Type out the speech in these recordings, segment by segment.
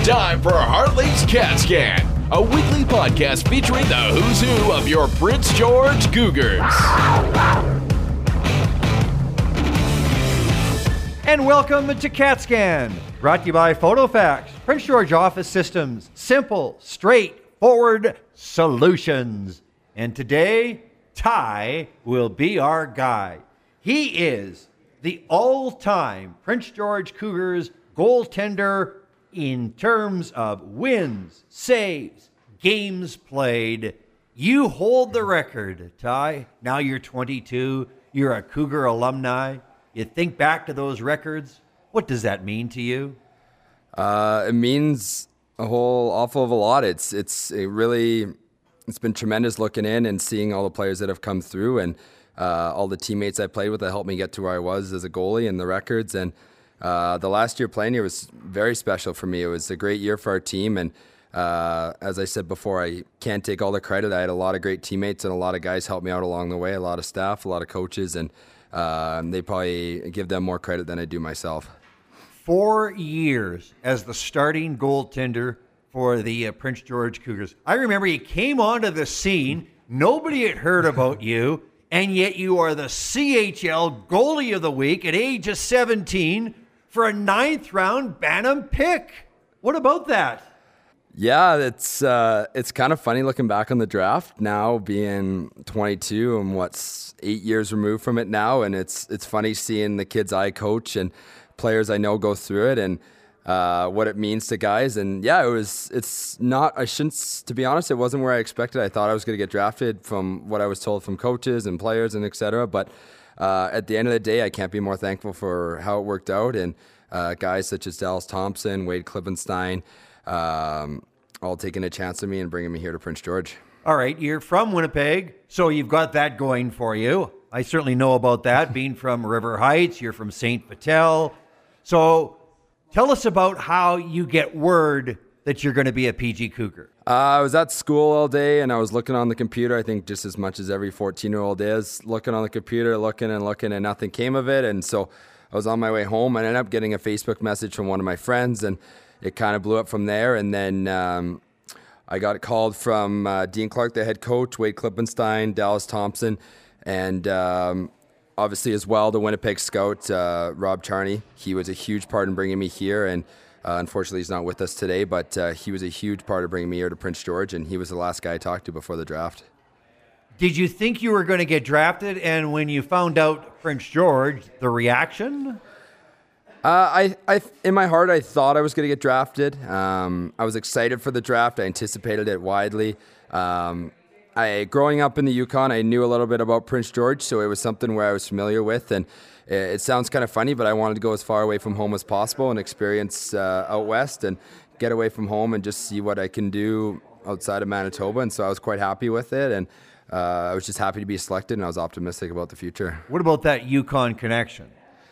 Time for Hartley's Cat Scan, a weekly podcast featuring the who's who of your Prince George Cougars. And welcome to Cat Scan, brought to you by PhotoFax, Prince George Office Systems, simple, straightforward solutions. And today, Ty will be our guy. He is the all-time Prince George Cougars goaltender in terms of wins, saves, games played. You hold the record, Ty. Now you're 22. You're a Cougar alumni. You think back to those records. What does that mean to you? It means a whole awful of a lot. It's been tremendous looking in and seeing all the players that have come through and all the teammates I played with that helped me get to where I was as a goalie and the records. And the last year playing here was very special for me. It was a great year for our team. And as I said before, I can't take all the credit. I had a lot of great teammates and a lot of guys helped me out along the way, a lot of staff, a lot of coaches, and they probably give them more credit than I do myself. 4 years as the starting goaltender for the Prince George Cougars. I remember you came onto the scene. Nobody had heard about you, and yet you are the CHL Goalie of the Week at age of 17 for a 9th round Bantam pick. What about that? Yeah, it's kind of funny looking back on the draft now, being 22 and what's 8 years removed from it now, and it's funny seeing the kids I coach and players I know go through it and what it means to guys. And yeah, to be honest, it wasn't where I expected. I thought I was going to get drafted from what I was told from coaches and players and etc. But at the end of the day, I can't be more thankful for how it worked out. And guys such as Dallas Thompson, Wade Klippenstein, all taking a chance on me and bringing me here to Prince George. All right, you're from Winnipeg, so you've got that going for you. I certainly know about that, being from River Heights. You're from St. Vital. So tell us about how you get word that you're going to be a PG Cougar. I was at school all day and I was looking on the computer, I think just as much as every 14-year-old is, looking on the computer, looking and nothing came of it. And so I was on my way home and I ended up getting a Facebook message from one of my friends and it kind of blew up from there. And then I got called from Dean Clark, the head coach, Wade Klippenstein, Dallas Thompson, and obviously as well the Winnipeg scout, Rob Charney. He was a huge part in bringing me here, and unfortunately he's not with us today, but he was a huge part of bringing me here to Prince George, and he was the last guy I talked to before the draft. Did you think you were going to get drafted, and when you found out Prince George, the reaction? I in my heart, I thought I was going to get drafted. I was excited for the draft. I anticipated it widely. Growing up in the Yukon, I knew a little bit about Prince George, so it was something where I was familiar with. And it sounds kind of funny, but I wanted to go as far away from home as possible and experience out west and get away from home and just see what I can do outside of Manitoba. And so I was quite happy with it. And I was just happy to be selected, and I was optimistic about the future. What about that Yukon connection?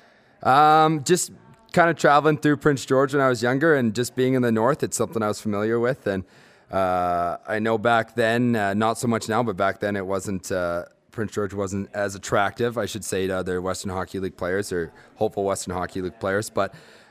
Just kind of traveling through Prince George when I was younger and just being in the north, it's something I was familiar with. And I know back then, not so much now, but back then it wasn't, Prince George wasn't as attractive, I should say, to other Western Hockey League players or hopeful Western Hockey League players. But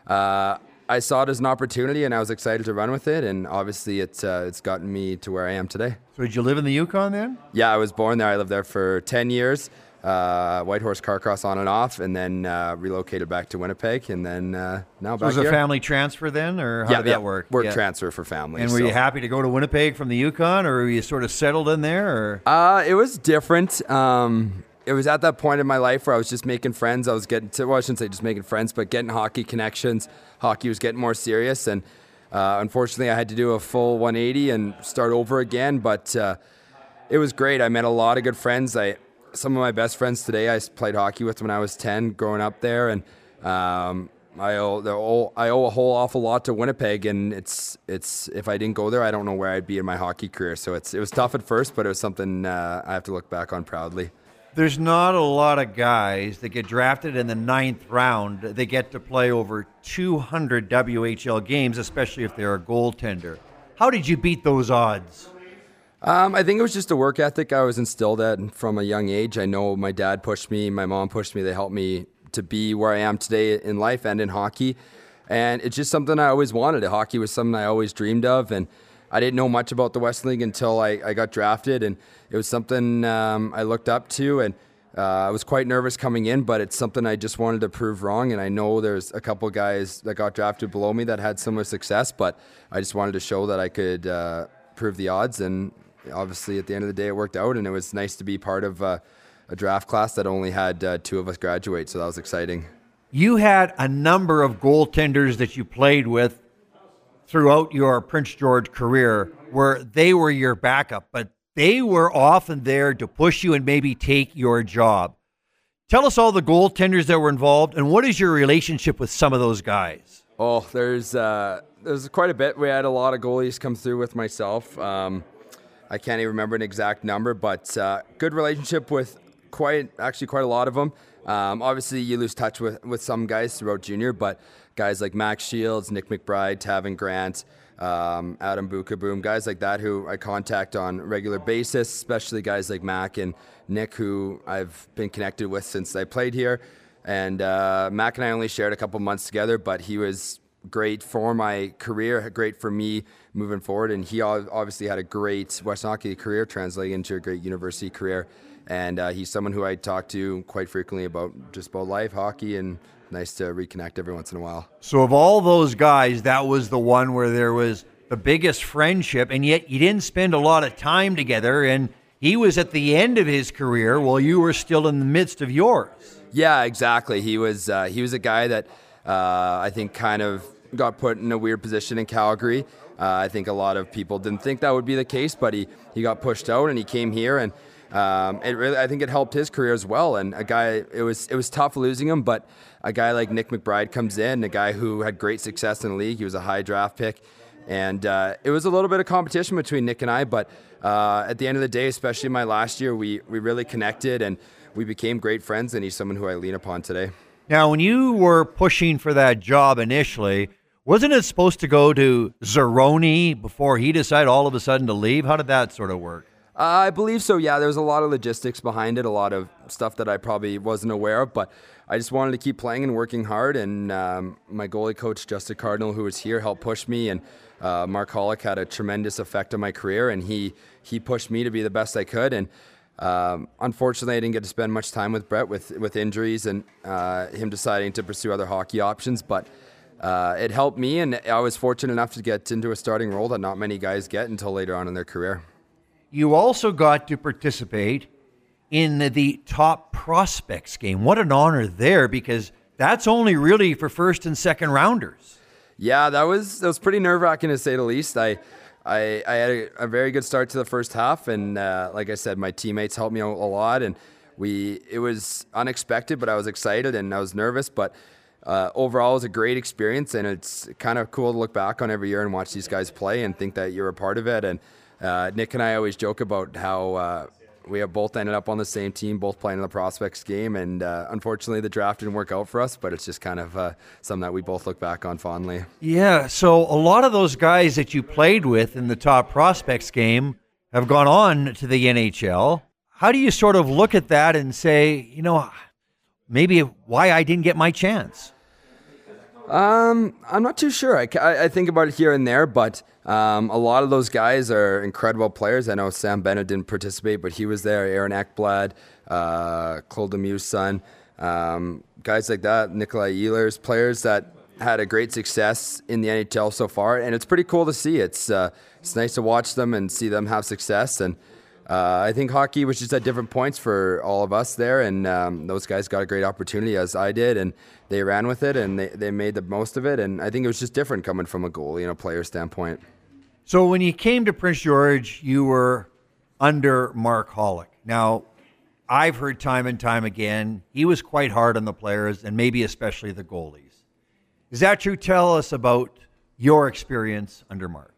I saw it as an opportunity and I was excited to run with it. And obviously it's gotten me to where I am today. So did you live in the Yukon then? Yeah, I was born there. I lived there for 10 years. Whitehorse Carcross on and off, and then relocated back to Winnipeg, and then now back here. Was it a family transfer then, or how did that work? Work transfer for family. And were you happy to go to Winnipeg from the Yukon, or were you sort of settled in there? Or? It was different. It was at that point in my life where I was just making friends. I was getting to, well, I shouldn't say just making friends, but getting hockey connections. Hockey was getting more serious, and unfortunately I had to do a full 180 and start over again, but it was great. I met a lot of good friends. Some of my best friends today I played hockey with when I was 10 growing up there, and I owe a whole awful lot to Winnipeg, and it's if I didn't go there, I don't know where I'd be in my hockey career. So it was tough at first, but it was something I have to look back on proudly. There's not a lot of guys that get drafted in the 9th round. They get to play over 200 WHL games, especially if they're a goaltender. How did you beat those odds? I think it was just a work ethic I was instilled at from a young age. I know my dad pushed me, my mom pushed me. They helped me to be where I am today in life and in hockey. And it's just something I always wanted. Hockey was something I always dreamed of, and I didn't know much about the Western League until I got drafted, and it was something I looked up to, and I was quite nervous coming in, but it's something I just wanted to prove wrong, and I know there's a couple guys that got drafted below me that had similar success, but I just wanted to show that I could prove the odds, and obviously at the end of the day it worked out, and it was nice to be part of a draft class that only had 2 of us graduate, so that was exciting. You had a number of goaltenders that you played with throughout your Prince George career where they were your backup, but they were often there to push you and maybe take your job. Tell us all the goaltenders that were involved, and what is your relationship with some of those guys? Oh, there's quite a bit. We had a lot of goalies come through with myself. I can't even remember an exact number, but good relationship with quite a lot of them. Obviously, you lose touch with some guys throughout junior, but guys like Max Shields, Nick McBride, Tavin Grant, Adam Bukaboom, guys like that who I contact on a regular basis, especially guys like Mac and Nick, who I've been connected with since I played here. And Mac and I only shared a couple months together, but he was great for my career, great for me moving forward. And he obviously had a great Western Hockey career translating into a great university career. And he's someone who I talk to quite frequently about life, hockey, and nice to reconnect every once in a while. So of all those guys, that was the one where there was the biggest friendship, and yet you didn't spend a lot of time together, and he was at the end of his career while you were still in the midst of yours. Yeah, exactly. He was a guy that I think kind of got put in a weird position in Calgary. I think a lot of people didn't think that would be the case, but he got pushed out and he came here, and I think it helped his career as well. And a guy, it was tough losing him, but a guy like Nick McBride comes in, a guy who had great success in the league. He was a high draft pick, and it was a little bit of competition between Nick and I. But at the end of the day, especially my last year, we really connected and we became great friends. And he's someone who I lean upon today. Now, when you were pushing for that job initially, wasn't it supposed to go to Zeroni before he decided all of a sudden to leave? How did that sort of work? I believe so, yeah. There was a lot of logistics behind it, a lot of stuff that I probably wasn't aware of, but I just wanted to keep playing and working hard, and my goalie coach, Justin Cardinal, who was here, helped push me, and Mark Hollick had a tremendous effect on my career, and he pushed me to be the best I could, and unfortunately I didn't get to spend much time with Brett with injuries and him deciding to pursue other hockey options, but it helped me, and I was fortunate enough to get into a starting role that not many guys get until later on in their career. You also got to participate in the top prospects game. What an honor there, because that's only really for first and second rounders. Yeah, that was pretty nerve-wracking to say the least. I had a very good start to the first half, and like I said, my teammates helped me out a lot, and it was unexpected, but I was excited and I was nervous, but overall it was a great experience, and it's kind of cool to look back on every year and watch these guys play and think that you're a part of it. And Nick and I always joke about how we have both ended up on the same team, both playing in the prospects game, and unfortunately the draft didn't work out for us, but it's just kind of something that we both look back on fondly. Yeah, so a lot of those guys that you played with in the top prospects game have gone on to the NHL. How do you sort of look at that and say, maybe why I didn't get my chance? I'm not too sure. I think about it here and there, but a lot of those guys are incredible players. I know Sam Bennett didn't participate, but he was there. Aaron Ekblad, Claude Lemieux's son, guys like that, Nikolai Ehlers, players that had a great success in the NHL so far, and it's pretty cool to see. It's nice to watch them and see them have success, and I think hockey was just at different points for all of us there, and those guys got a great opportunity, as I did, and they ran with it, and they made the most of it, and I think it was just different coming from a goalie, player standpoint. So when you came to Prince George, you were under Mark Hollick. Now, I've heard time and time again, he was quite hard on the players, and maybe especially the goalies. Is that true? Tell us about your experience under Mark.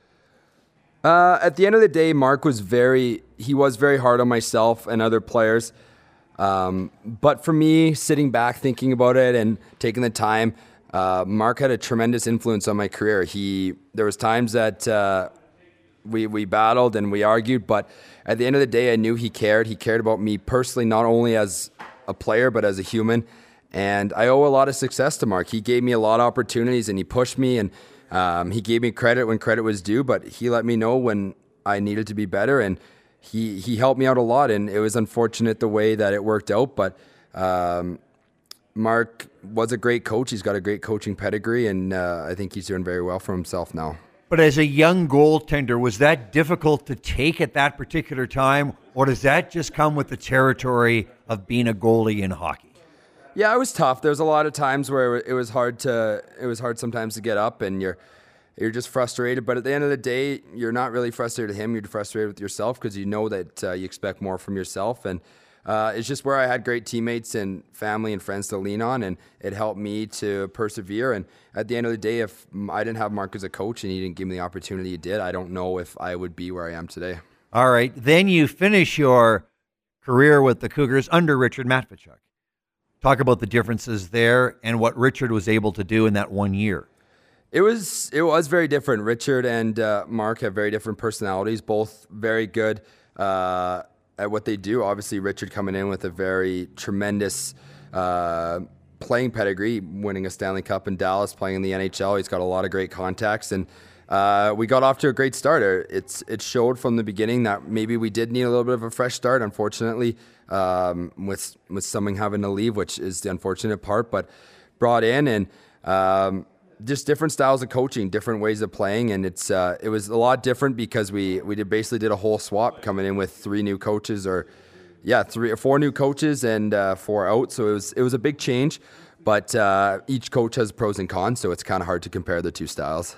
At the end of the day, Mark was very hard on myself and other players. But for me, sitting back, thinking about it and taking the time, Mark had a tremendous influence on my career. There was times that we battled and we argued, but at the end of the day, I knew he cared. He cared about me personally, not only as a player, but as a human. And I owe a lot of success to Mark. He gave me a lot of opportunities, and he pushed me, and he gave me credit when credit was due, but he let me know when I needed to be better, and he helped me out a lot. And it was unfortunate the way that it worked out, but Mark was a great coach. He's got a great coaching pedigree, and I think he's doing very well for himself now. But as a young goaltender, was that difficult to take at that particular time, or does that just come with the territory of being a goalie in hockey? Yeah, it was tough. There's a lot of times where it was hard sometimes to get up, and you're just frustrated. But at the end of the day, you're not really frustrated with him. You're frustrated with yourself because you know that you expect more from yourself. And it's just where I had great teammates and family and friends to lean on, and it helped me to persevere. And at the end of the day, if I didn't have Mark as a coach and he didn't give me the opportunity he did, I don't know if I would be where I am today. All right. Then you finish your career with the Cougars under Richard Matvichuk. Talk about the differences there and what Richard was able to do in that 1 year. It was very different. Richard and Mark have very different personalities, both very good at what they do. Obviously, Richard coming in with a very tremendous playing pedigree, winning a Stanley Cup in Dallas, playing in the NHL. He's got a lot of great contacts, and we got off to a great start. It showed from the beginning that maybe we did need a little bit of a fresh start, unfortunately, with someone having to leave, which is the unfortunate part, but brought in, and just different styles of coaching, different ways of playing, and it was a lot different because we basically did a whole swap, coming in with 3 new coaches, 3 or 4 new coaches and 4 out. So it was a big change, but each coach has pros and cons, so it's kind of hard to compare the 2 styles.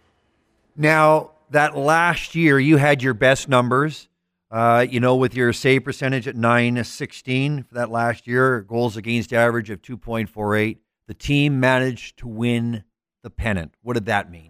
Now, that last year, you had your best numbers, with your save percentage at .916 for that last year, goals against average of 2.48. The team managed to win the pennant. What did that mean?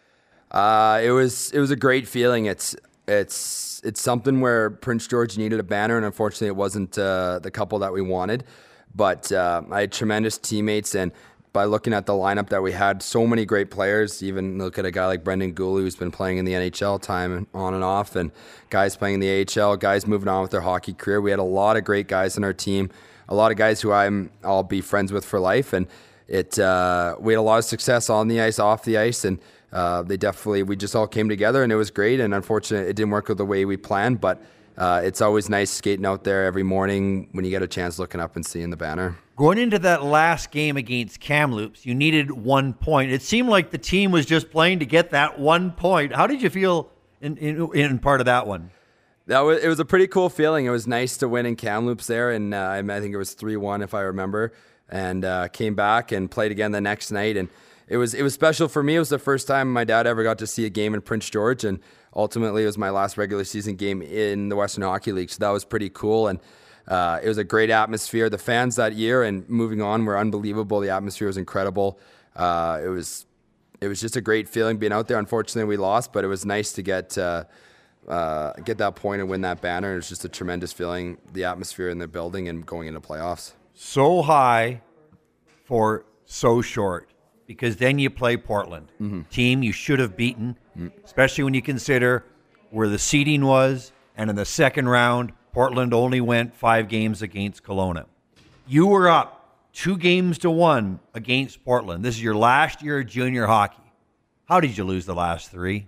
It was a great feeling. It's something where Prince George needed a banner, and unfortunately it wasn't the couple that we wanted. But I had tremendous teammates, and by looking at the lineup that we had, so many great players. Even look at a guy like Brendan Gooley, who's been playing in the NHL time on and off, and guys playing in the AHL, guys moving on with their hockey career. We had a lot of great guys on our team, a lot of guys who I'll be friends with for life, and we had a lot of success on the ice, off the ice, and we just all came together, and it was great. And unfortunately, it didn't work out the way we planned, but it's always nice skating out there every morning when you get a chance looking up and seeing the banner. Going into that last game against Kamloops, you needed 1 point. It seemed like the team was just playing to get that 1 point. How did you feel in part of that one? It was a pretty cool feeling. It was nice to win in Kamloops there, and I think it was 3-1 if I remember, and came back and played again the next night. And it was special for me. It was the first time my dad ever got to see a game in Prince George, and ultimately it was my last regular season game in the Western Hockey League. So that was pretty cool, and it was a great atmosphere. The fans that year and moving on were unbelievable. The atmosphere was incredible. It was just a great feeling being out there. Unfortunately, we lost, but it was nice to get that point and win that banner. It was just a tremendous feeling, the atmosphere in the building and going into playoffs. So high for so short, because then you play Portland, team you should have beaten, especially when you consider where the seeding was, and in the second round, Portland only went 5 games against Kelowna. You were up 2-1 against Portland. This is your last year of junior hockey. How did you lose the last 3?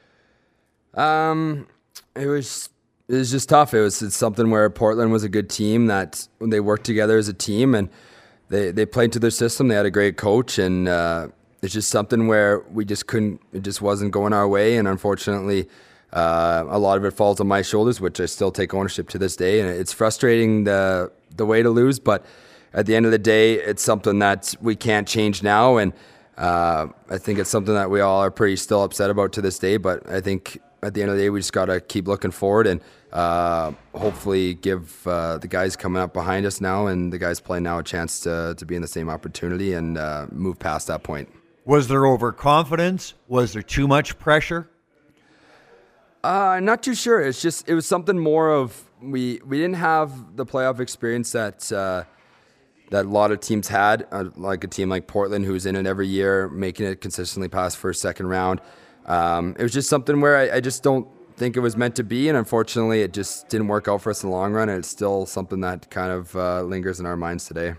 It was just tough. It's something where Portland was a good team that when they worked together as a team, and they played to their system. They had a great coach, and it's just something where we just couldn't. It just wasn't going our way, and unfortunately, a lot of it falls on my shoulders, which I still take ownership to this day. And it's frustrating the way to lose, but at the end of the day, it's something that we can't change now, and I think it's something that we all are pretty still upset about to this day. But I think at the end of the day, we just got to keep looking forward and hopefully give the guys coming up behind us now and the guys playing now a chance to be in the same opportunity and move past that point. Was there overconfidence? Was there too much pressure? Not too sure. It was something more of we didn't have the playoff experience that a lot of teams had, like a team like Portland who's in it every year, making it consistently past first, second round. It was just something where I just don't think it was meant to be, and unfortunately it just didn't work out for us in the long run, and it's still something that kind of lingers in our minds today.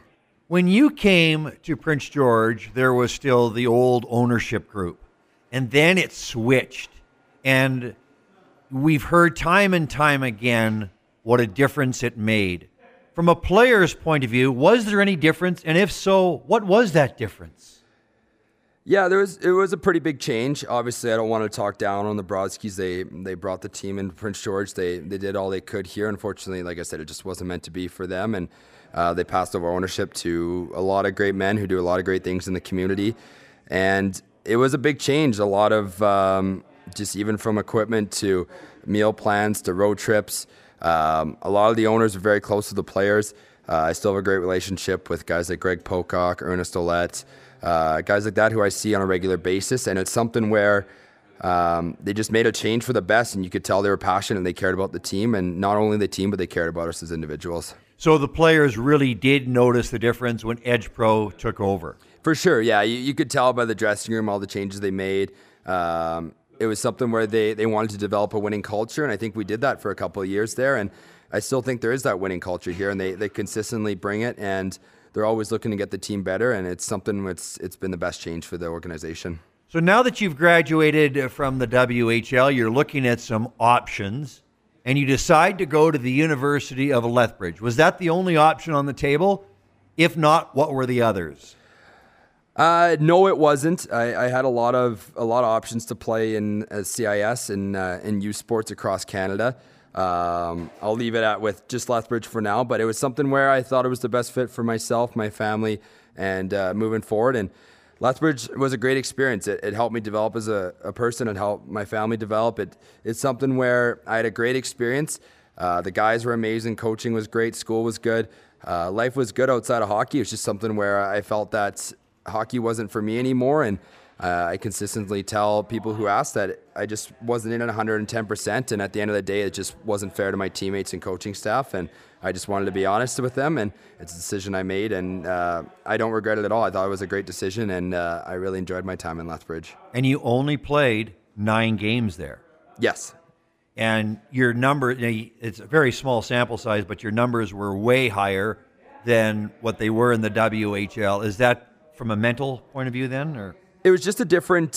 When you came to Prince George, there was still the old ownership group, and then it switched. And we've heard time and time again what a difference it made. From a player's point of view, was there any difference? And if so, what was that difference? Yeah, it was a pretty big change. Obviously, I don't want to talk down on the Broadskis. They brought the team in Prince George. They did all they could here. Unfortunately, like I said, it just wasn't meant to be for them. And they passed over ownership to a lot of great men who do a lot of great things in the community. And it was a big change. A lot of just even from equipment to meal plans to road trips. A lot of the owners are very close to the players. I still have a great relationship with guys like Greg Pocock, Ernest Ouellette, guys like that who I see on a regular basis. And it's something where they just made a change for the best, and you could tell they were passionate and they cared about the team, and not only the team, but they cared about us as individuals. So the players really did notice the difference when Edge Pro took over. For sure, yeah. You could tell by the dressing room, all the changes they made. It was something where they wanted to develop a winning culture, and I think we did that for a couple of years there. And I still think there is that winning culture here, and they consistently bring it, and they're always looking to get the team better, and it's something it's been the best change for the organization. So now that you've graduated from the WHL, you're looking at some options, and you decide to go to the University of Lethbridge. Was that the only option on the table? If not, what were the others? No, it wasn't. I had a lot of options to play in CIS and in youth sports across Canada. I'll leave it with just Lethbridge for now, but it was something where I thought it was the best fit for myself, my family, and moving forward. And Lethbridge was a great experience. It helped me develop as a person. It helped my family develop. It's something where I had a great experience. The guys were amazing. Coaching was great. School was good. Life was good outside of hockey. It was just something where I felt that hockey wasn't for me anymore, and I consistently tell people who ask that I just wasn't in at 110%, and at the end of the day, it just wasn't fair to my teammates and coaching staff, and I just wanted to be honest with them, and it's a decision I made, and I don't regret it at all. I thought it was a great decision, and I really enjoyed my time in Lethbridge. And you only played 9 games there. Yes. And your number, it's a very small sample size, but your numbers were way higher than what they were in the WHL. Is that from a mental point of view then, or? It was just a different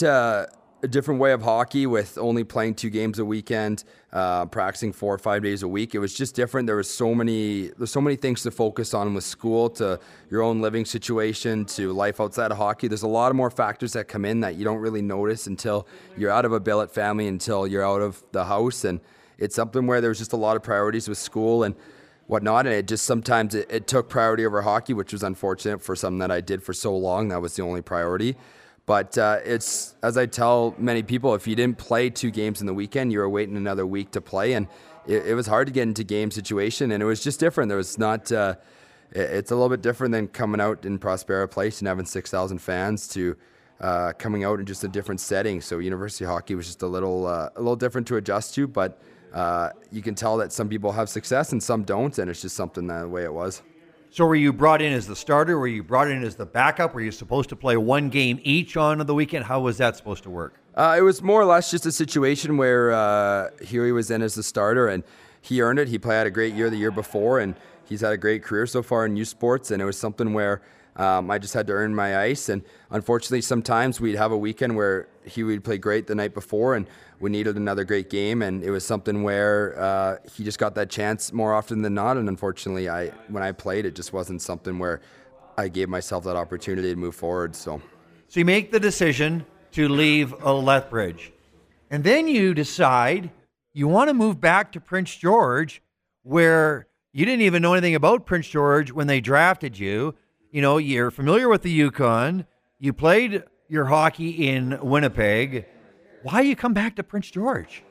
way of hockey with only playing 2 games a weekend, practicing 4 or 5 days a week. It was just different. There's so many things to focus on with school, to your own living situation, to life outside of hockey. There's a lot more factors that come in that you don't really notice until you're out of a billet family, until you're out of the house. And it's something where there was just a lot of priorities with school and whatnot, and it just sometimes it took priority over hockey, which was unfortunate for something that I did for so long. That was the only priority. But it's, as I tell many people, if you didn't play 2 games in the weekend, you were waiting another week to play, and it was hard to get into game situation, and it was just different. There was not. It's a little bit different than coming out in Prospera Place and having 6,000 fans to coming out in just a different setting. So university hockey was just a little different to adjust to, but you can tell that some people have success and some don't, and it's just something the way it was. So were you brought in as the starter? Were you brought in as the backup? Were you supposed to play 1 game each on the weekend? How was that supposed to work? It was more or less just a situation where here he was in as the starter, and he earned it. He had a great year the year before, and he's had a great career so far in youth sports, and it was something where I just had to earn my ice. And unfortunately, sometimes we'd have a weekend where he would play great the night before, and we needed another great game, and it was something where he just got that chance more often than not. And unfortunately, when I played, it just wasn't something where I gave myself that opportunity to move forward. So you make the decision to leave Lethbridge, and then you decide you want to move back to Prince George, where you didn't even know anything about Prince George when they drafted you. You know, you're familiar with the Yukon. You played your hockey in Winnipeg. Why you come back to Prince George?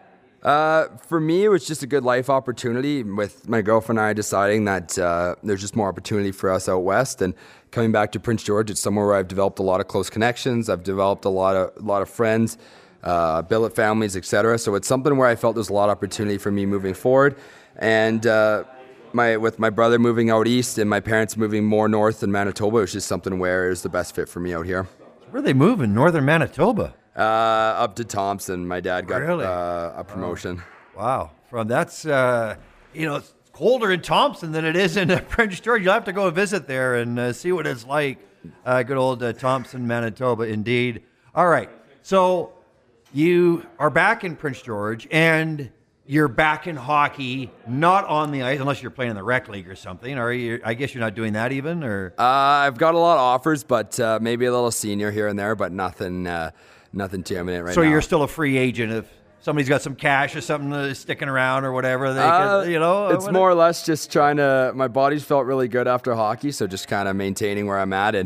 For me, it was just a good life opportunity with my girlfriend and I deciding that there's just more opportunity for us out west. And coming back to Prince George, it's somewhere where I've developed a lot of close connections. I've developed a lot of friends, billet families, etc. So it's something where I felt there's a lot of opportunity for me moving forward. And with my brother moving out east and my parents moving more north in Manitoba, it was just something where it was the best fit for me out here. Where are they moving? Northern Manitoba? Up to Thompson. My dad got Really? a promotion. Wow. From that's colder in Thompson than it is in Prince George. You'll have to go visit there and see what it's like. Good old Thompson, Manitoba, indeed. All right, so you are back in Prince George, and you're back in hockey, not on the ice, unless you're playing in the rec league or something. Or I guess you're not doing that even, or I've got a lot of offers, but maybe a little senior here and there, but nothing too imminent right now. So you're still a free agent if somebody's got some cash or something sticking around or whatever. They could, it's more or less just trying to. My body's felt really good after hockey, so just kind of maintaining where I'm at. And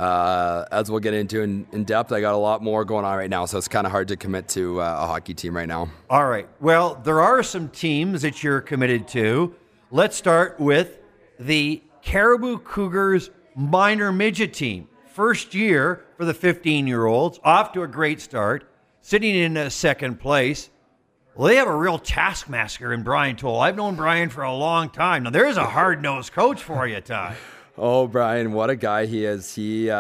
as we'll get into in depth, I got a lot more going on right now, so it's kind of hard to commit to a hockey team right now. All right. Well, there are some teams that you're committed to. Let's start with the Caribou Cougars minor midget team. First year for the 15-year-olds, off to a great start, sitting in second place. Well, they have a real taskmaster in Brian Toll. I've known Brian for a long time. Now, there's a hard-nosed coach for you, Ty. Oh, Brian, what a guy he is.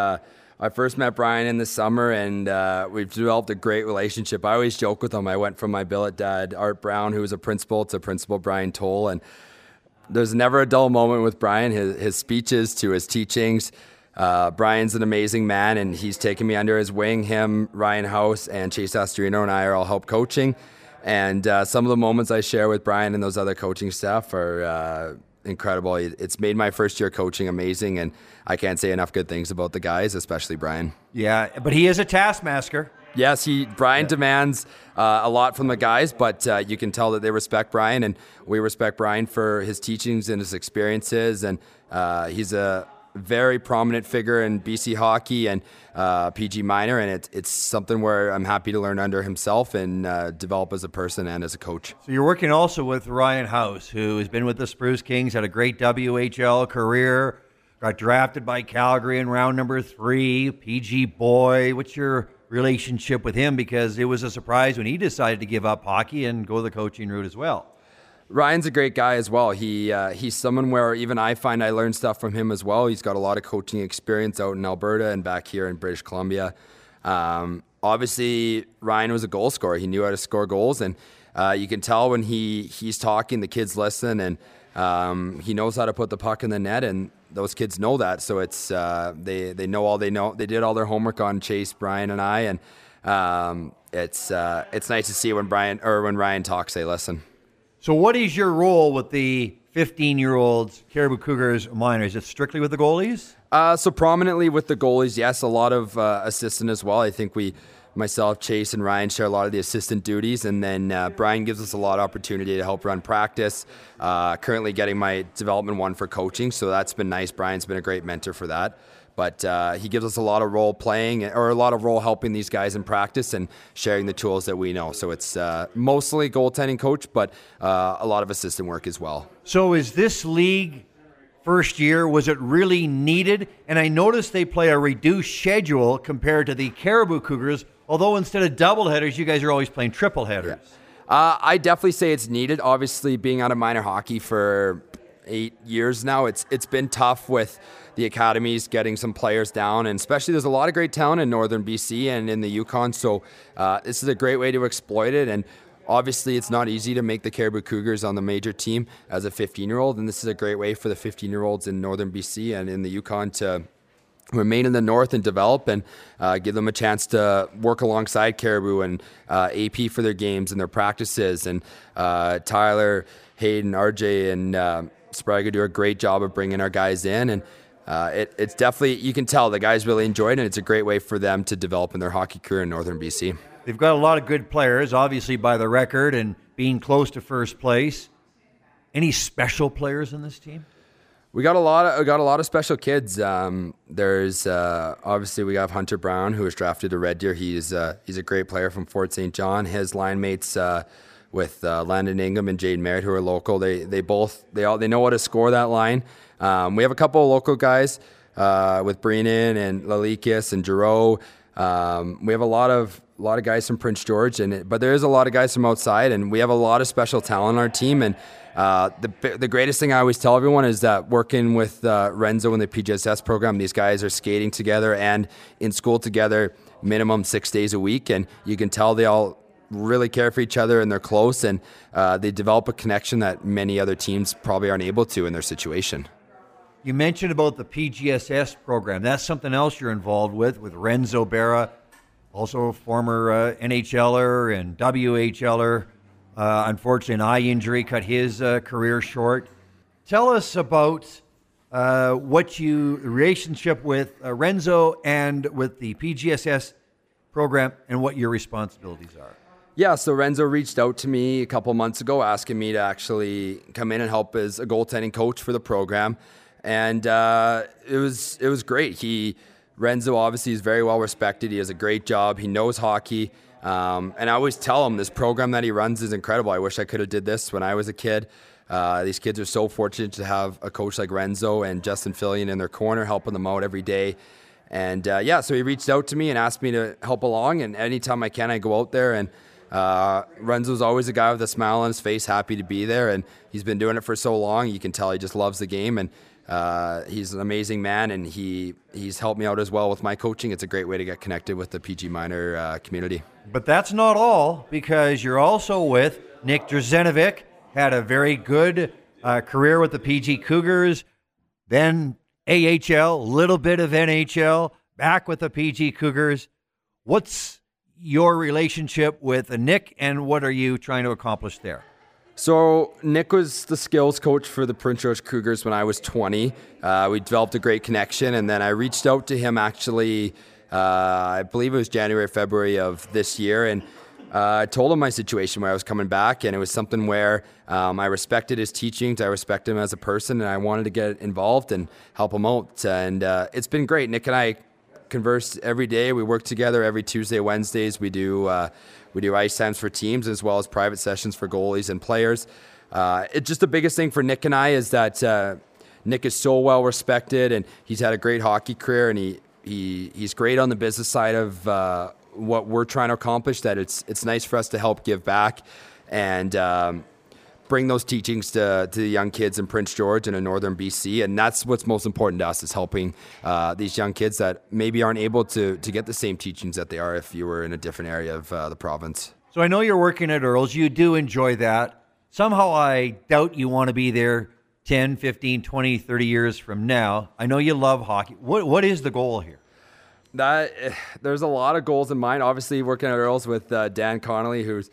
I first met Brian in the summer, and we've developed a great relationship. I always joke with him. I went from my billet dad, Art Brown, who was a principal, to Principal Brian Toll, and there's never a dull moment with Brian. His speeches to his teachings. Brian's an amazing man, and he's taken me under his wing. Him, Ryan House, and Chase Astorino and I are all help coaching. And some of the moments I share with Brian and those other coaching staff are incredible. It's made my first year coaching amazing, and I can't say enough good things about the guys, especially Brian. Yeah, but he is a taskmaster. Yes, Brian demands a lot from the guys, but you can tell that they respect Brian, and we respect Brian for his teachings and his experiences, and he's a very prominent figure in BC hockey and PG minor, and it's something where I'm happy to learn under himself and develop as a person and as a coach. So you're working also with Ryan House, who has been with the Spruce Kings, had a great WHL career, got drafted by Calgary in round number 3, PG boy. What's your relationship with him? Because it was a surprise when he decided to give up hockey and go the coaching route as well. Ryan's a great guy as well. He's someone where even I find I learn stuff from him as well. He's got a lot of coaching experience out in Alberta and back here in British Columbia. Obviously, Ryan was a goal scorer. He knew how to score goals, and you can tell when he's talking, the kids listen, and he knows how to put the puck in the net, and those kids know that. So it's they know all they know. They did all their homework on Chase, Brian, and I, and it's nice to see when Ryan talks, they listen. So what is your role with the 15-year-olds, Caribou Cougars minors? Is it strictly with the goalies? So prominently with the goalies, yes. A lot of assistant as well. I think myself, Chase, and Ryan share a lot of the assistant duties, and then Brian gives us a lot of opportunity to help run practice. Currently getting my development 1 for coaching, so that's been nice. Brian's been a great mentor for that. But he gives us a lot of role playing, or a lot of role helping these guys in practice and sharing the tools that we know. So it's mostly goaltending coach, but a lot of assistant work as well. So is this league first year, was it really needed? And I noticed they play a reduced schedule compared to the Caribou Cougars, although instead of doubleheaders, you guys are always playing triple headers. Yeah. I definitely say it's needed. Obviously, being out of minor hockey for 8 years now, it's been tough with the academies getting some players down, and especially there's a lot of great talent in northern BC and in the Yukon, so this is a great way to exploit it. And obviously it's not easy to make the Caribou Cougars on the major team as a 15-year-old, and this is a great way for the 15-year-olds in northern BC and in the Yukon to remain in the north and develop, and give them a chance to work alongside Caribou and AP for their games and their practices. And Tyler, Hayden, RJ, and Sprague do a great job of bringing our guys in, and it's definitely, you can tell the guys really enjoyed it, and it's a great way for them to develop in their hockey career in northern BC. They've got a lot of good players, obviously by the record and being close to first place. Any special players in this team? We got a lot of special kids. There's obviously we have Hunter Brown, who was drafted to Red Deer. He's a great player from Fort St. John. His line mates with Landon Ingham and Jade Merritt, who are local, they know how to score that line. We have a couple of local guys with Breenan and Lalikis and Giroux. We have a lot of guys from Prince George, but there is a lot of guys from outside, and we have a lot of special talent on our team. And the greatest thing I always tell everyone is that working with Renzo in the PGSS program, these guys are skating together and in school together minimum 6 days a week, and you can tell they all really care for each other and they're close, and they develop a connection that many other teams probably aren't able to in their situation. You mentioned about the PGSS program. That's something else you're involved with Renzo Berra, also a former NHLer and WHLer. Unfortunately, an eye injury cut his career short. Tell us about the relationship with Renzo and with the PGSS program and what your responsibilities are. Yeah, so Renzo reached out to me a couple months ago asking me to actually come in and help as a goaltending coach for the program. And it was great. Renzo obviously is very well respected. He has a great job. He knows hockey. And I always tell him this program that he runs is incredible. I wish I could have did this when I was a kid. These kids are so fortunate to have a coach like Renzo and Justin Fillion in their corner helping them out every day. And so he reached out to me and asked me to help along. And anytime I can, I go out there. And Renzo's always a guy with a smile on his face, happy to be there. And he's been doing it for so long. You can tell he just loves the game. And he's an amazing man. And he's helped me out as well with my coaching. It's a great way to get connected with the PG Minor community. But that's not all, because you're also with Nick Drzenovic. Had a very good career with the PG Cougars, then AHL, little bit of NHL, back with the PG Cougars. What's your relationship with Nick, and what are you trying to accomplish there? So Nick was the skills coach for the Prince George Cougars when I was 20. We developed a great connection, and then I reached out to him actually, I believe it was January, February of this year, and I told him my situation where I was coming back, and it was something where I respected his teachings, I respect him as a person, and I wanted to get involved and help him out. And it's been great. Nick and I converse every day. We work together every Tuesday, Wednesdays. We do ice times for teams as well as private sessions for goalies and players. It's just the biggest thing for Nick and I is that Nick is so well respected, and he's had a great hockey career, and he's great on the business side of what we're trying to accomplish, that it's nice for us to help give back and bring those teachings to the young kids in Prince George and in northern BC. And that's what's most important to us, is helping these young kids that maybe aren't able to get the same teachings that they are if you were in a different area of the province. So I know you're working at Earls. You do enjoy that. Somehow I doubt you want to be there 10, 15, 20, 30 years from now. I know you love hockey. What is the goal here? There's a lot of goals in mind. Obviously, working at Earls with Dan Connolly, who's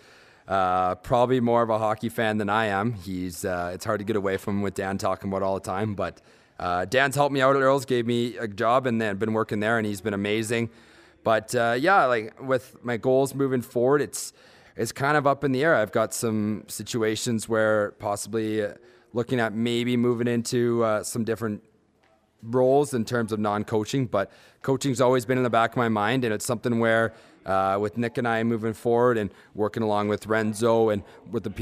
probably more of a hockey fan than I am. It's hard to get away from with Dan talking about all the time. But Dan's helped me out at Earls, gave me a job, and then been working there, and he's been amazing. But with my goals moving forward, it's kind of up in the air. I've got some situations where possibly looking at maybe moving into some different roles in terms of non-coaching, but coaching's always been in the back of my mind, and it's something where with Nick and I moving forward and working along with Renzo and with the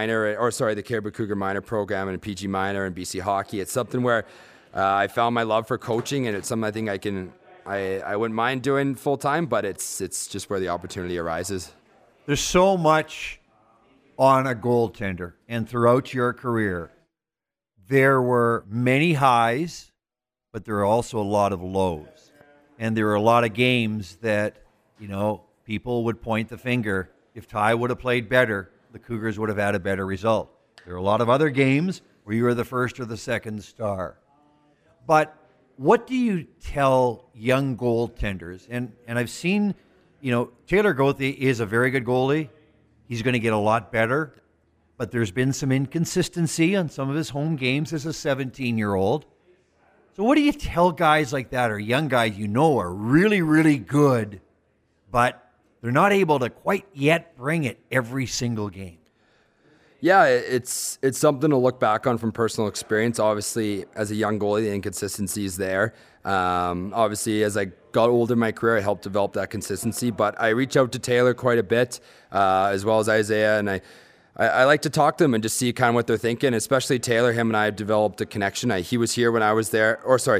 the Cariboo Cougar Minor program and PG Minor and BC Hockey, it's something where I found my love for coaching, and it's something I think I wouldn't mind doing full time, but it's just where the opportunity arises. There's so much on a goaltender, and throughout your career, there were many highs, but there are also a lot of lows. And there are a lot of games that, people would point the finger. If Ty would have played better, the Cougars would have had a better result. There are a lot of other games where you were the first or the second star. But what do you tell young goaltenders? And I've seen, Taylor Gauthier is a very good goalie. He's going to get a lot better. But there's been some inconsistency on some of his home games as a 17-year-old. So what do you tell guys like that, or young guys are really, really good, but they're not able to quite yet bring it every single game? Yeah, it's something to look back on from personal experience. Obviously, as a young goalie, the inconsistency is there. Obviously, as I got older in my career, I helped develop that consistency. But I reach out to Taylor quite a bit, as well as Isaiah, and I like to talk to them and just see kind of what they're thinking, especially Taylor. Him and I have developed a connection. He was here when I was there,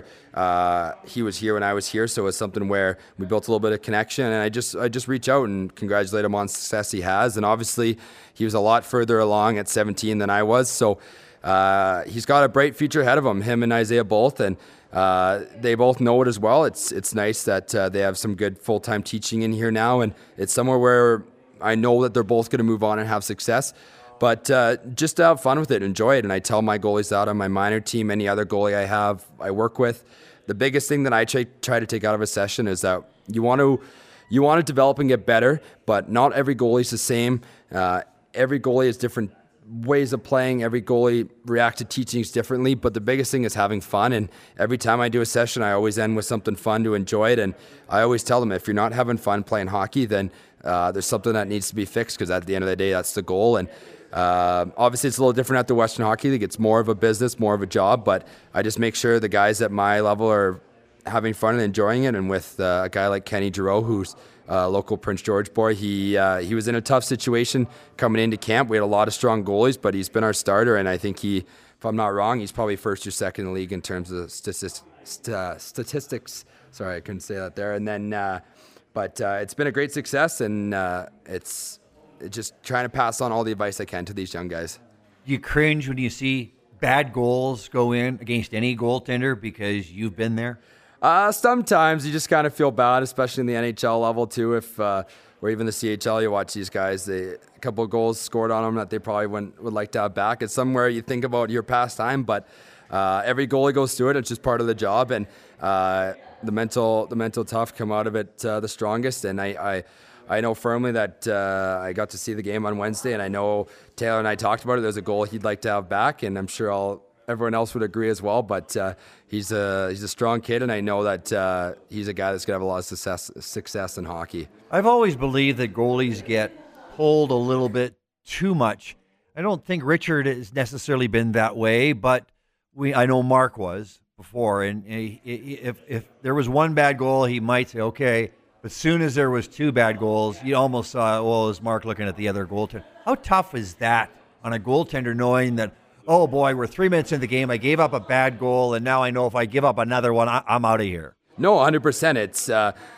he was here when I was here, so it's something where we built a little bit of connection, and I just reach out and congratulate him on success he has. And obviously, he was a lot further along at 17 than I was, so he's got a bright future ahead of him and Isaiah both, and they both know it as well. It's nice that they have some good full-time teaching in here now, and it's somewhere where I know that they're both going to move on and have success. But just to have fun with it, enjoy it. And I tell my goalies out on my minor team, any other goalie I work with, the biggest thing that I try to take out of a session is that you want to develop and get better, but not every goalie is the same. Every goalie has different ways of playing. Every goalie reacts to teachings differently, but the biggest thing is having fun. And every time I do a session, I always end with something fun to enjoy it. And I always tell them, if you're not having fun playing hockey, then there's something that needs to be fixed, because at the end of the day, that's the goal. And obviously it's a little different at the Western Hockey League. It's more of a business, more of a job, but I just make sure the guys at my level are having fun and enjoying it. And with a guy like Kenny Giroux, who's a local Prince George boy, he was in a tough situation coming into camp. We had a lot of strong goalies, but he's been our starter, and I think if I'm not wrong, he's probably first or second in the league in terms of statistics. Sorry, I couldn't say that there. And then, but it's been a great success, and it's just trying to pass on all the advice I can to these young guys. Do you cringe when you see bad goals go in against any goaltender because you've been there? Sometimes you just kind of feel bad, especially in the NHL level too. Or even the CHL, you watch these guys, a couple of goals scored on them that they probably would like to have back. It's somewhere you think about your past time, but every goalie goes through it. It's just part of the job, and the mental tough come out of it the strongest. And I know firmly that I got to see the game on Wednesday, and I know Taylor and I talked about it. There's a goal he'd like to have back, and I'm sure everyone else would agree as well. But he's a strong kid, and I know that he's a guy that's going to have a lot of success in hockey. I've always believed that goalies get pulled a little bit too much. I don't think Richard has necessarily been that way, but I know Mark was before. And if there was one bad goal, he might say, okay. But as soon as there was two bad goals, you almost saw, well, is Mark looking at the other goaltender? How tough is that on a goaltender, knowing that, oh boy, we're 3 minutes in the game, I gave up a bad goal, and now I know if I give up another one, I'm out of here? No, 100%. It's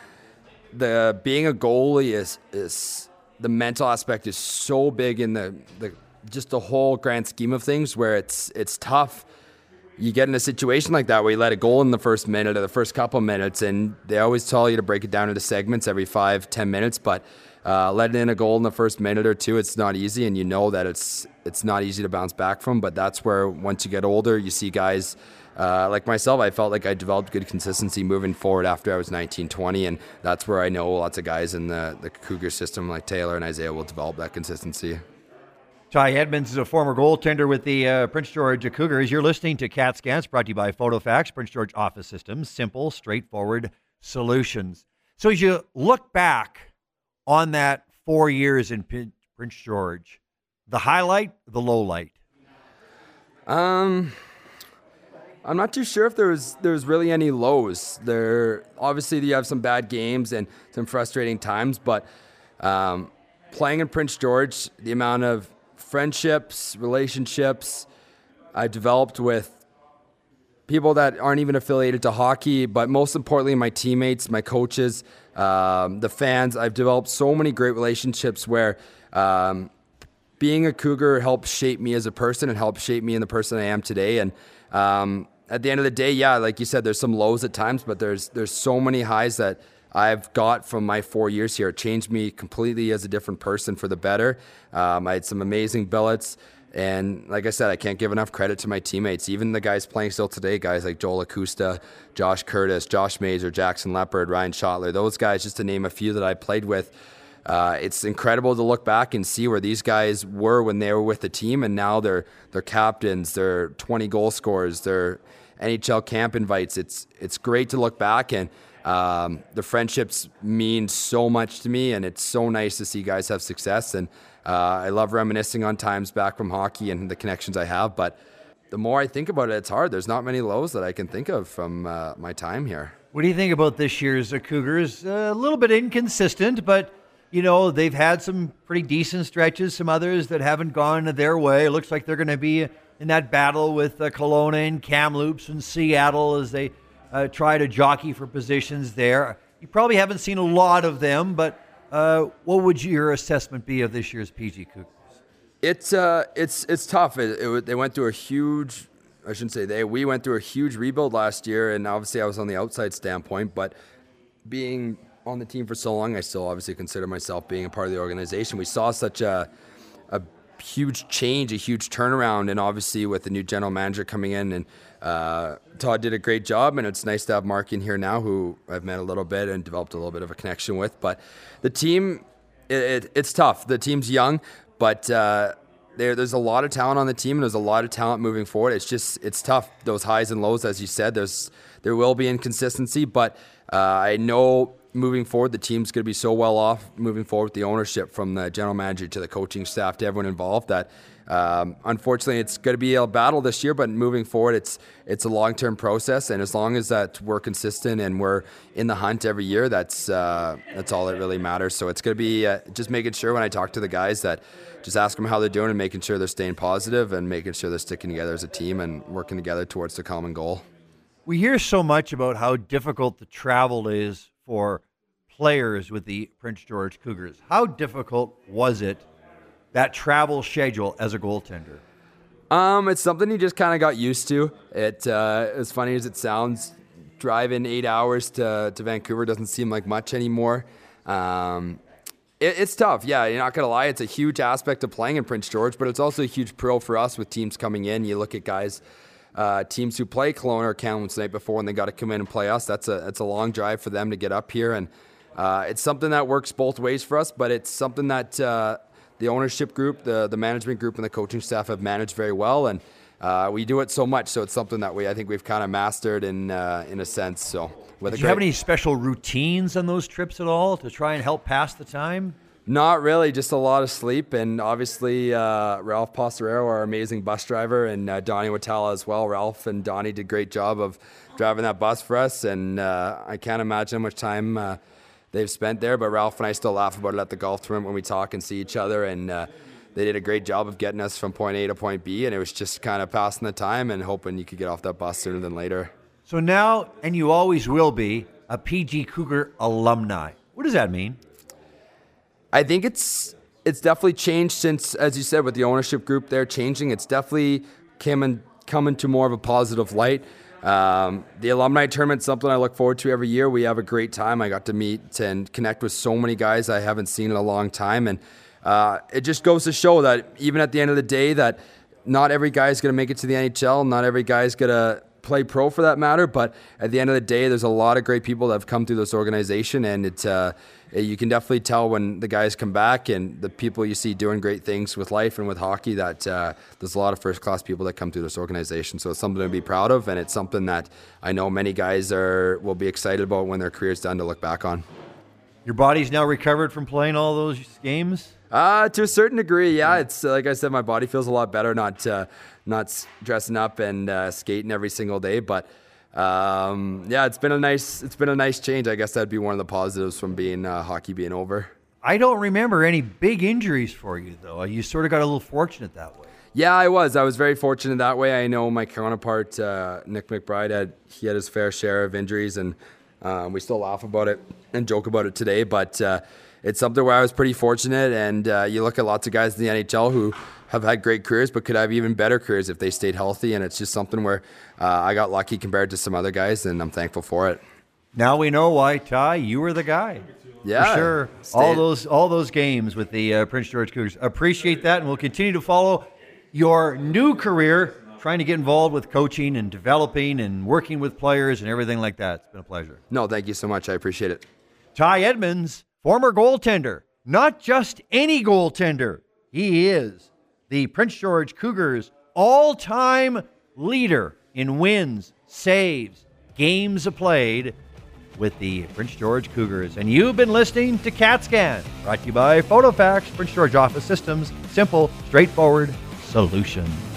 the being a goalie is the mental aspect is so big in the just the whole grand scheme of things, where it's tough. You get in a situation like that where you let a goal in the first minute or the first couple minutes, and they always tell you to break it down into segments every 5-10 minutes, but letting in a goal in the first minute or two, it's not easy, and you know that it's not easy to bounce back from. But that's where, once you get older, you see guys like myself. I felt like I developed good consistency moving forward after I was 19, 20, and that's where I know lots of guys in the Cougar system like Taylor and Isaiah will develop that consistency. Ty Edmonds is a former goaltender with the Prince George Cougars. You're listening to Cat Scans, brought to you by PhotoFax, Prince George Office Systems, simple, straightforward solutions. So as you look back on that 4 years in Prince George, the highlight, the low light? I'm not too sure if there's really any lows. Obviously you have some bad games and some frustrating times, but playing in Prince George, the amount of friendships, relationships I developed with people that aren't even affiliated to hockey, but most importantly, my teammates, my coaches, the fans. I've developed so many great relationships where being a Cougar helped shape me as a person and helped shape me in the person I am today. And at the end of the day, yeah, like you said, there's some lows at times, but there's so many highs that I've got from my 4 years here. It changed me completely as a different person for the better. I had some amazing billets. And like I said, I can't give enough credit to my teammates. Even the guys playing still today, guys like Joel Acosta, Josh Curtis, Josh Mazer, Jackson Leopard, Ryan Schottler, those guys, just to name a few that I played with. It's incredible to look back and see where these guys were when they were with the team, and now they're captains, they're 20 goal scorers, they're NHL camp invites. It's great to look back, and the friendships mean so much to me, and it's so nice to see guys have success. And I love reminiscing on times back from hockey and the connections I have, but the more I think about it, it's hard. There's not many lows that I can think of from my time here. What do you think about this year's Cougars? A little bit inconsistent, but you know, they've had some pretty decent stretches, some others that haven't gone their way. It looks like they're going to be in that battle with Kelowna and Kamloops and Seattle as they try to jockey for positions there. You probably haven't seen a lot of them, but what would your assessment be of this year's PG Cougars? It's tough. They went through a huge, I shouldn't say we went through a huge rebuild last year, and obviously I was on the outside standpoint, but being on the team for so long, I still obviously consider myself being a part of the organization. We saw such a huge change, a huge turnaround, and obviously with the new general manager coming in, and Todd did a great job, and it's nice to have Mark in here now, who I've met a little bit and developed a little bit of a connection with. But the team, it's tough. The team's young, but there's a lot of talent on the team, and there's a lot of talent moving forward. It's tough. Those highs and lows, as you said, there will be inconsistency, but I know moving forward, the team's going to be so well off moving forward with the ownership, from the general manager to the coaching staff to everyone involved, that unfortunately it's going to be a battle this year, but moving forward, it's a long-term process, and as long as that we're consistent and we're in the hunt every year, that's all that really matters. So it's going to be just making sure when I talk to the guys that just ask them how they're doing and making sure they're staying positive and making sure they're sticking together as a team and working together towards the common goal. We hear so much about how difficult the travel is for players with the Prince George Cougars. How difficult was it, that travel schedule, as a goaltender? It's something you just kind of got used to. As funny as it sounds, driving 8 hours to Vancouver doesn't seem like much anymore. It's tough. Yeah, you're not going to lie. It's a huge aspect of playing in Prince George, but it's also a huge pro for us with teams coming in. You look at guys, teams who play Kelowna or Kamloops the night before, and they got to come in and play us. That's a long drive for them to get up here, and it's something that works both ways for us, but it's something that the ownership group, the management group, and the coaching staff have managed very well, and we do it so much, so it's something that I think we've kind of mastered in a sense. So, did you have any special routines on those trips at all to try and help pass the time? Not really, just a lot of sleep, and obviously Ralph Pastorero, our amazing bus driver, and Donnie Watala as well. Ralph and Donnie did a great job of driving that bus for us, and I can't imagine how much time they've spent there, but Ralph and I still laugh about it at the golf tournament when we talk and see each other, and they did a great job of getting us from point A to point B, and it was just kind of passing the time and hoping you could get off that bus sooner than later. So now, and you always will be, a PG Cougar alumni. What does that mean? I think it's definitely changed since, as you said, with the ownership group there changing. It's definitely come into more of a positive light. The alumni tournament is something I look forward to every year. We have a great time. I got to meet and connect with so many guys I haven't seen in a long time, and it just goes to show that even at the end of the day, that not every guy is going to make it to the NHL, not every guy is going to play pro for that matter, but at the end of the day, there's a lot of great people that have come through this organization, and you can definitely tell when the guys come back and the people you see doing great things with life and with hockey that there's a lot of first-class people that come through this organization. So it's something to be proud of, and it's something that I know many guys will be excited about when their career's done to look back on. Your body's now recovered from playing all those games? To a certain degree, yeah. It's like I said, my body feels a lot better not dressing up and skating every single day, but yeah, it's been a nice change. I guess that'd be one of the positives from being hockey being over. I don't remember any big injuries for you, though. You sort of got a little fortunate that way. Yeah, I was very fortunate that way. I know my counterpart, Nick McBride, had his fair share of injuries, and we still laugh about it and joke about it today, but it's something where I was pretty fortunate, and you look at lots of guys in the NHL who have had great careers but could have even better careers if they stayed healthy, and it's just something where I got lucky compared to some other guys, and I'm thankful for it. Now we know why, Ty, you were the guy. Yeah. For sure. All those games with the Prince George Cougars. Appreciate that, and we'll continue to follow your new career, trying to get involved with coaching and developing and working with players and everything like that. It's been a pleasure. No, thank you so much. I appreciate it. Ty Edmonds, former goaltender, not just any goaltender. He is the Prince George Cougars all-time leader in wins, saves, games played with the Prince George Cougars. And you've been listening to CatScan, brought to you by PhotoFax, Prince George Office Systems, simple, straightforward solutions.